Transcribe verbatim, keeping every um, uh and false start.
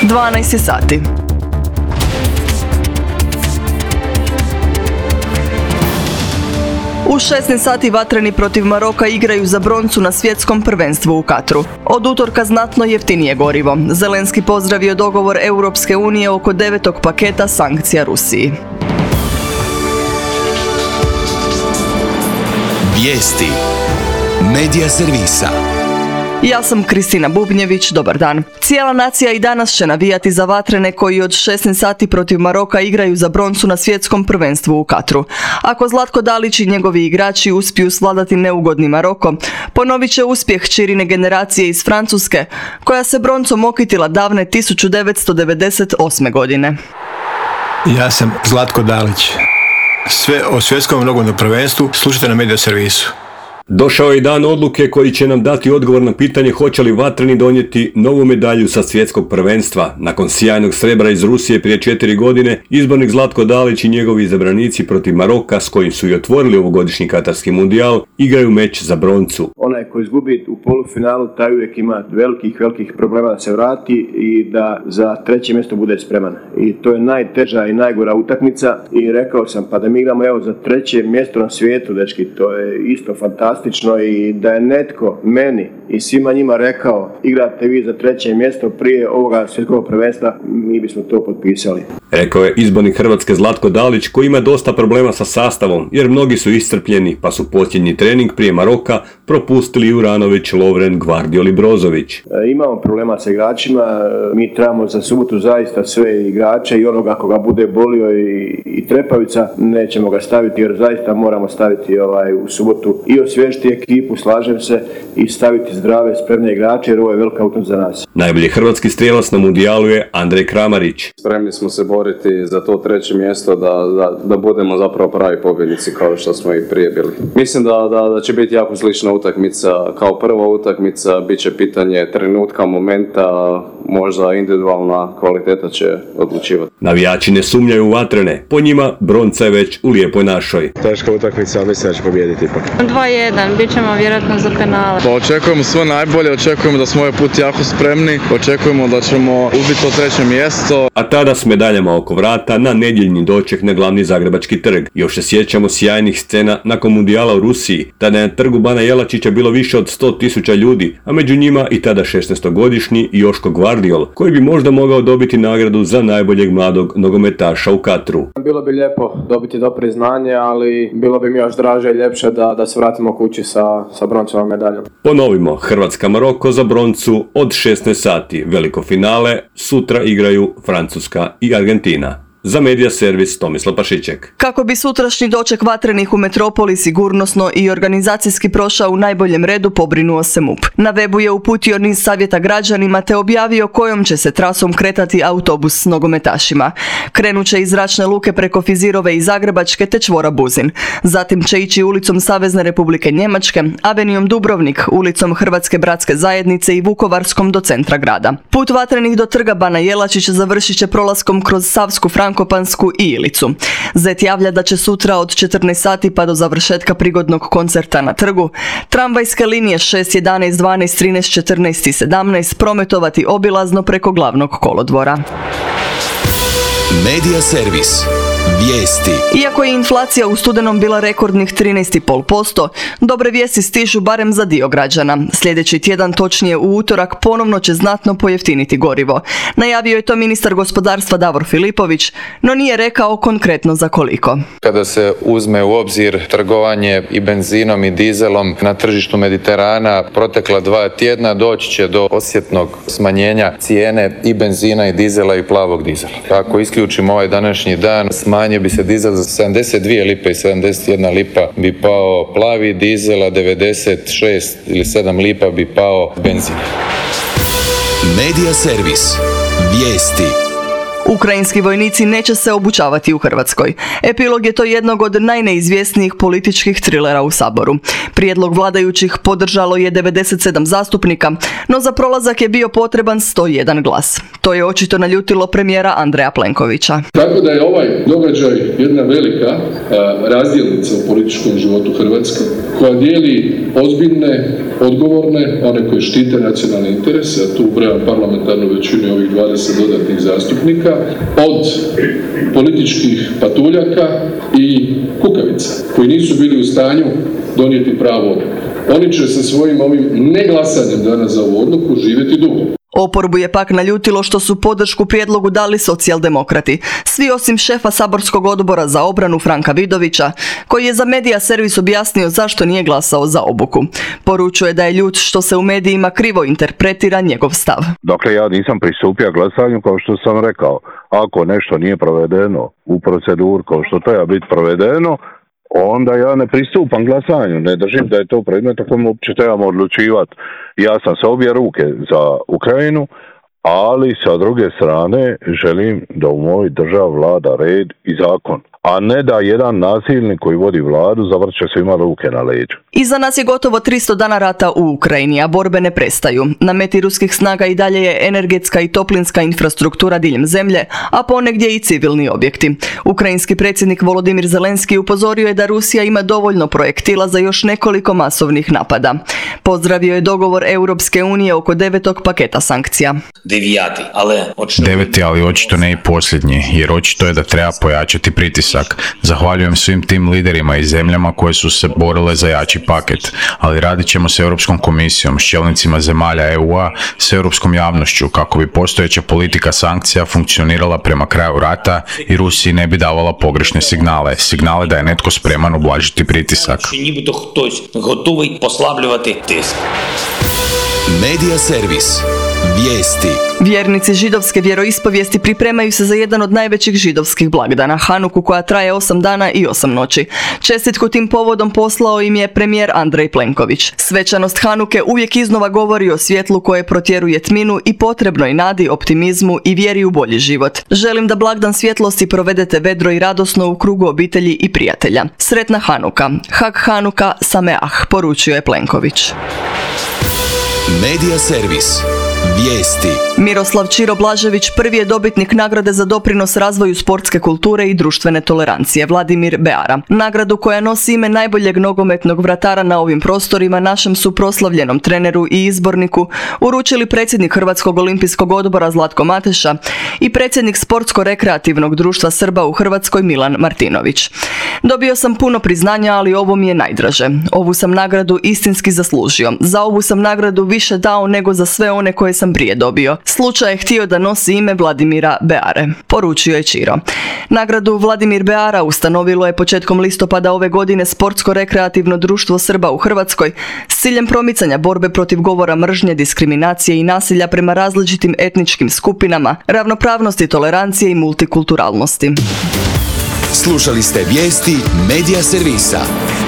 dvanaest je sati. U šesnaest sati vatreni protiv Maroka igraju za broncu na svjetskom prvenstvu u Katru. Od utorka znatno jeftinije gorivo. Zelenski pozdravio dogovor Europske unije oko devetog paketa sankcija Rusiji. Vijesti Medija servisa. Ja sam Kristina Bubnjević, dobar dan. Cijela nacija i danas će navijati za vatrene koji od šesnaest sati protiv Maroka igraju za broncu na svjetskom prvenstvu u Katru. Ako Zlatko Dalić i njegovi igrači uspiju svladati neugodni Maroko, ponovit će uspjeh Čirine generacije iz Francuske, koja se broncom okitila davne tisuću devetsto devedeset osme. godine. Ja sam Zlatko Dalić. Sve o svjetskom nogometnom prvenstvu slušajte na Medija servisu. Došao je i dan odluke koji će nam dati odgovor na pitanje hoće li vatreni donijeti novu medalju sa svjetskog prvenstva. Nakon sjajnog srebra iz Rusije prije četiri godine, izbornik Zlatko Dalić i njegovi izabranici protiv Maroka, s kojim su i otvorili ovogodišnji katarski mundijal, igraju meč za broncu. Onaj koji izgubi u polufinalu, taj uvijek ima velikih, velikih problema da se vrati i da za treće mjesto bude spreman. I to je najteža i najgora utakmica i rekao sam pa da mi igramo evo za treće mjesto na svijetu, dečki, to je isto fantastično. I da je netko meni i svima njima rekao igrate vi za treće mjesto prije ovoga svjetskog prvenstva, mi bismo to potpisali. Rekao je izbornik Hrvatske Zlatko Dalić, koji ima dosta problema sa sastavom, jer mnogi su iscrpljeni, pa su posljednji trening prije Maroka propustili Juranović, Lovren, Gvardiol i Brozović. E, imamo problema sa igračima, mi trebamo za subotu zaista sve igrače i onoga koga bude bolio i, i trepavica, nećemo ga staviti jer zaista moramo staviti ovaj, u subotu i osvježiti ekipu, slažem se, i staviti zdrave, spremne igrače jer ovo je velika utakmica za nas. Najbolji hrvatski strijelac na mundijalu je Andrej Kramarić. Spremni smo se boriti za to treće mjesto, da, da, da budemo zapravo pravi pobjednici kao što smo i prije bili. Mislim da, da, da će biti jako slična utakmica kao prva utakmica, bit će pitanje trenutka, momenta, možda individualna kvaliteta će odlučivati. Navijači ne sumnjaju u vatrene, po njima bronca je već u lijepoj našoj. Teška utakmica, ali mislim da će pobijediti ipak. dva jedan, bit ćemo vjerojatno za penale. Pa očekujemo sve najbolje, očekujemo da smo ovaj put jako spremni, očekujemo da ćemo ubiti to treće mjesto. A tada s medaljama oko vrata na nedjeljni doček na glavni zagrebački trg. Još se sjećamo sjajnih scena nakon mundijala u Rusiji. Tada je na trgu Bana Jelačića bilo više od sto tisuća ljudi, a među njima i tada šesnaestogodišnji Joško Gvardiol, koji bi možda mogao dobiti nagradu za najboljeg mladog nogometaša u Katru. Bilo bi lijepo dobiti to priznanje, ali bilo bi mi još draže i ljepše da, da se vratimo kući sa, sa brončevom medaljom. Ponovimo, Hrvatska-Maroko za broncu od šesnaest sati. Veliko finale, sutra igraju Francuska i Argentina. Za Medija servis Tomislav Pašićek. Kako bi sutrašnji doček vatrenih u metropoli sigurnosno i organizacijski prošao u najboljem redu, pobrinuo se MUP. Na webu je uputio niz savjeta građanima te objavio kojom će se trasom kretati autobus s nogometašima. Krenut će iz Zračne luke preko Fizirove i Zagrebačke te čvora Buzin. Zatim će ići ulicom Savezne Republike Njemačke, avenijom Dubrovnik, ulicom Hrvatske bratske zajednice i Vukovarskom do centra grada. Put vatrenih do trga Bana Jelačića završit će prolaskom kroz Savsku, Frankopansku i Ilicu. Zet javlja da će sutra od četrnaest sati pa do završetka prigodnog koncerta na trgu tramvajske linije šest, jedanaest, dvanaest, trinaest, četrnaest i sedamnaest prometovati obilazno preko glavnog kolodvora. Medija servis. Vijesti. Iako je inflacija u studenom bila rekordnih trinaest zarez pet posto, dobre vijesti stižu barem za dio građana. Sljedeći tjedan, točnije u utorak, ponovno će znatno pojeftiniti gorivo. Najavio je to ministar gospodarstva Davor Filipović, no nije rekao konkretno za koliko. Kada se uzme u obzir trgovanje i benzinom i dizelom na tržištu Mediterana protekla dva tjedna, doći će do osjetnog smanjenja cijene i benzina i dizela i plavog dizela. Ako isključimo ovaj današnji dan, smanjio bi se dizel za sedamdeset dvije lipe i sedamdeset jedna lipa bi pao plavi dizel, a devedeset šest ili sedam lipa bi pao benzin. Medija servis. Vijesti. Ukrajinski vojnici neće se obučavati u Hrvatskoj. Epilog je to jednog od najneizvjesnijih političkih trilera u Saboru. Prijedlog vladajućih podržalo je devedeset sedam zastupnika, no za prolazak je bio potreban sto jedan glas. To je očito naljutilo premijera Andreja Plenkovića. Tako da je ovaj događaj jedna velika a, razdjelnica u političkom životu Hrvatske, koja dijeli ozbiljne, odgovorne, one koji štite nacionalne interese, a tu ubrajam parlamentarnu većinu ovih dvadeset dodatnih zastupnika, od političkih patuljaka i kukavica, koji nisu bili u stanju donijeti pravu odluku. Oni će sa svojim ovim neglasanjem danas za ovu odluku živjeti dugo. Oporbu je pak naljutilo što su podršku prijedlogu dali socijaldemokrati, svi osim šefa saborskog odbora za obranu Franka Vidovića, koji je za Medija servis objasnio zašto nije glasao za obuku. Poručuje da je ljut što se u medijima krivo interpretira njegov stav. Dakle, ja nisam pristupio glasanju kao što sam rekao. Ako nešto nije provedeno u proceduru kao što treba biti provedeno, onda ja ne pristupam glasanju, ne držim da je to predmet o kojem uopće trebamo odlučivati. Ja sam sa obje ruke za Ukrajinu, ali sa druge strane želim da u mojoj državi vlada red i zakon, a ne da jedan nasilnik koji vodi vladu zavrće svima ruke na leđu. Iza nas je gotovo tristo dana rata u Ukrajini, a borbe ne prestaju. Na meti ruskih snaga i dalje je energetska i toplinska infrastruktura diljem zemlje, a ponegdje i civilni objekti. Ukrajinski predsjednik Volodimir Zelenski upozorio je da Rusija ima dovoljno projektila za još nekoliko masovnih napada. Pozdravio je dogovor Europske unije oko devetog paketa sankcija. Deveti, ali očito ne i posljednji, jer očito je da treba pojačati pritisak. Zahvaljujem svim tim liderima i zemljama koje su se borile za jači paket, ali radit ćemo s Europskom komisijom, s čelnicima zemalja E U-a, s europskom javnošću, kako bi postojeća politika sankcija funkcionirala prema kraju rata i Rusiji ne bi davala pogrešne signale, signale da je netko spreman ublažiti pritisak. Medija servis. Vijesti. Vjernici židovske vjeroispovijesti pripremaju se za jedan od najvećih židovskih blagdana, Hanuku, koja traje osam dana i osam noći. Čestitku tim povodom poslao im je premijer Andrej Plenković. Svečanost Hanuke uvijek iznova govori o svjetlu koje protjeruje tminu i potrebnoj nadi, optimizmu i vjeri u bolji život. Želim da blagdan svjetlosti provedete vedro i radosno u krugu obitelji i prijatelja. Sretna Hanuka. Hag Hanuka Sameah, poručio je Plenković. Medija servis. Vijesti. Miroslav Čiro Blažević prvi je dobitnik nagrade za doprinos razvoju sportske kulture i društvene tolerancije, Vladimir Beara. Nagradu koja nosi ime najboljeg nogometnog vratara na ovim prostorima našem su proslavljenom treneru i izborniku uručili predsjednik Hrvatskog olimpijskog odbora Zlatko Mateša i predsjednik Sportsko-rekreativnog društva Srba u Hrvatskoj Milan Martinović. Dobio sam puno priznanja, ali ovo mi je najdraže. Ovu sam nagradu istinski zaslužio. Za ovu sam nagradu više dao nego za sve one koje sam prije dobio. Slučaj je htio da nosi ime Vladimira Beare, poručio je Čiro. Nagradu Vladimir Beara ustanovilo je početkom listopada ove godine Sportsko-rekreativno društvo Srba u Hrvatskoj s ciljem promicanja borbe protiv govora mržnje, diskriminacije i nasilja prema različitim etničkim skupinama, ravnopravnosti, tolerancije i multikulturalnosti. Slušali ste vijesti Medija servisa.